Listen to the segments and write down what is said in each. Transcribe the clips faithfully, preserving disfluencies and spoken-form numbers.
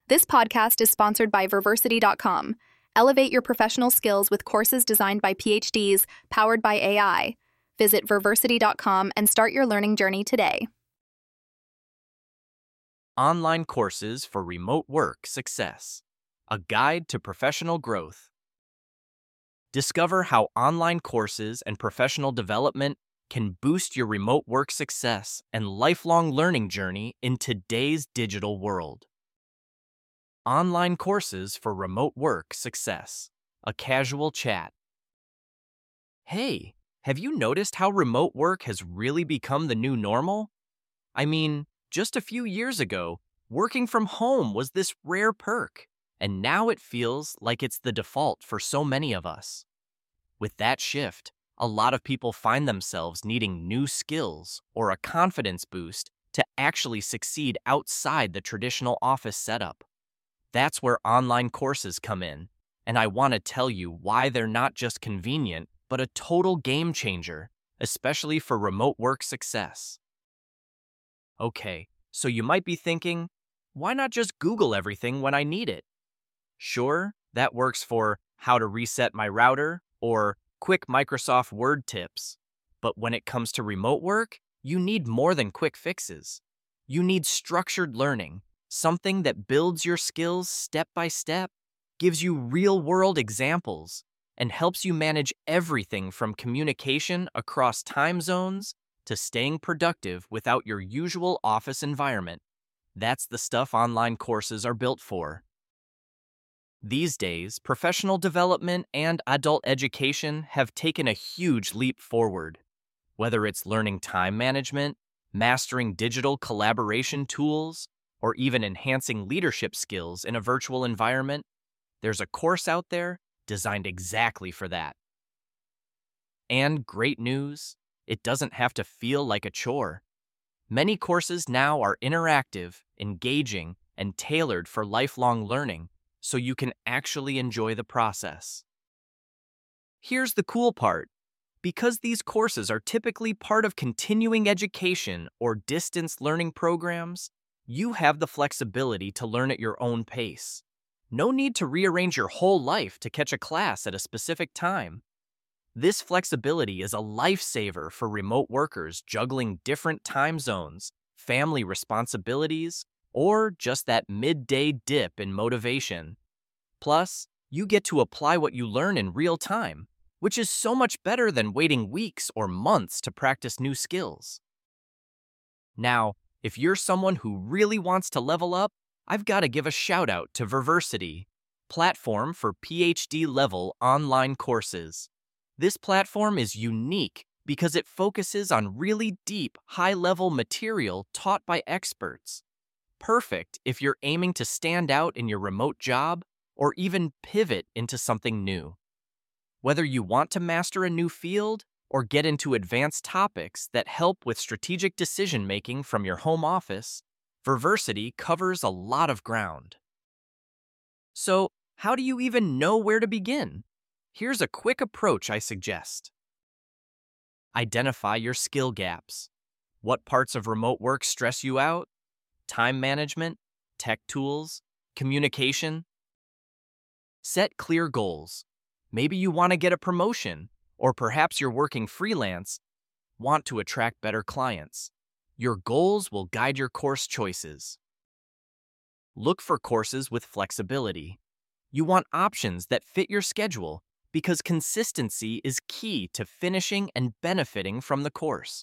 This podcast is sponsored by Verversity dot com. Elevate your professional skills with courses designed by P H Ds, powered by A I. Visit Verversity dot com and start your learning journey today. Online Courses for Remote Work Success: A Guide to Professional Growth. Discover how online courses and professional development can boost your remote work success and lifelong learning journey in today's digital world. Online Courses for Remote Work Success: A Casual Chat. Hey, have you noticed how remote work has really become the new normal? I mean, just a few years ago, working from home was this rare perk, and now it feels like it's the default for so many of us. With that shift, a lot of people find themselves needing new skills or a confidence boost to actually succeed outside the traditional office setup. That's where online courses come in, and I want to tell you why they're not just convenient, but a total game changer, especially for remote work success. Okay, so you might be thinking, why not just Google everything when I need it? Sure, that works for how to reset my router or quick Microsoft Word tips. But when it comes to remote work, you need more than quick fixes. You need structured learning, something that builds your skills step by step, gives you real-world examples, and helps you manage everything from communication across time zones to staying productive without your usual office environment. That's the stuff online courses are built for. These days, professional development and adult education have taken a huge leap forward. Whether it's learning time management, mastering digital collaboration tools, or even enhancing leadership skills in a virtual environment, there's a course out there designed exactly for that. And great news, it doesn't have to feel like a chore. Many courses now are interactive, engaging, and tailored for lifelong learning, so you can actually enjoy the process. Here's the cool part. Because these courses are typically part of continuing education or distance learning programs, you have the flexibility to learn at your own pace. No need to rearrange your whole life to catch a class at a specific time. This flexibility is a lifesaver for remote workers juggling different time zones, family responsibilities, or just that midday dip in motivation. Plus, you get to apply what you learn in real time, which is so much better than waiting weeks or months to practice new skills. Now, if you're someone who really wants to level up, I've got to give a shout out to Verversity, platform for P H D-level online courses. This platform is unique because it focuses on really deep, high-level material taught by experts. Perfect if you're aiming to stand out in your remote job or even pivot into something new. Whether you want to master a new field or get into advanced topics that help with strategic decision-making from your home office, Verversity covers a lot of ground. So, how do you even know where to begin? Here's a quick approach I suggest. Identify your skill gaps. What parts of remote work stress you out? Time management, tech tools, communication. Set clear goals. Maybe you want to get a promotion, or perhaps you're working freelance, want to attract better clients. Your goals will guide your course choices. Look for courses with flexibility. You want options that fit your schedule because consistency is key to finishing and benefiting from the course.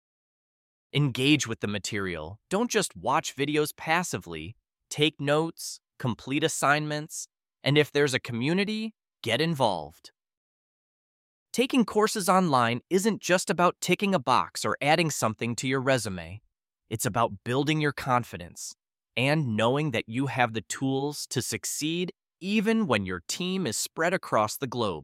Engage with the material. Don't just watch videos passively. Take notes, complete assignments, and if there's a community, get involved. Taking courses online isn't just about ticking a box or adding something to your resume. It's about building your confidence and knowing that you have the tools to succeed even when your team is spread across the globe.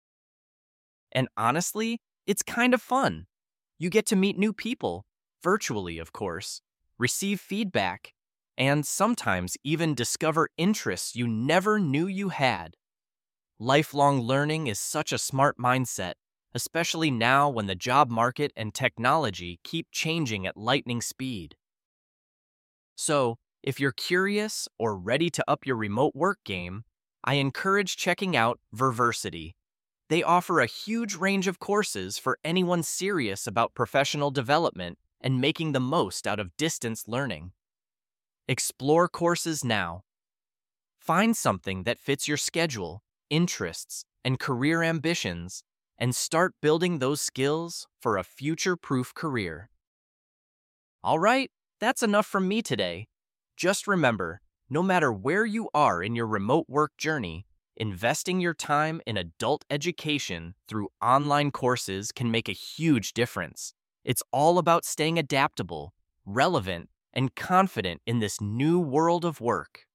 And honestly, it's kind of fun. You get to meet new people, virtually of course, receive feedback, and sometimes even discover interests you never knew you had. Lifelong learning is such a smart mindset, especially now when the job market and technology keep changing at lightning speed. So, If you're curious or ready to up your remote work game, I encourage checking out Verversity. They offer a huge range of courses for anyone serious about professional development and making the most out of distance learning. Explore courses now. Find something that fits your schedule, interests, and career ambitions, and start building those skills for a future-proof career. All right, that's enough from me today. Just remember, no matter where you are in your remote work journey, investing your time in adult education through online courses can make a huge difference. It's all about staying adaptable, relevant, and confident in this new world of work.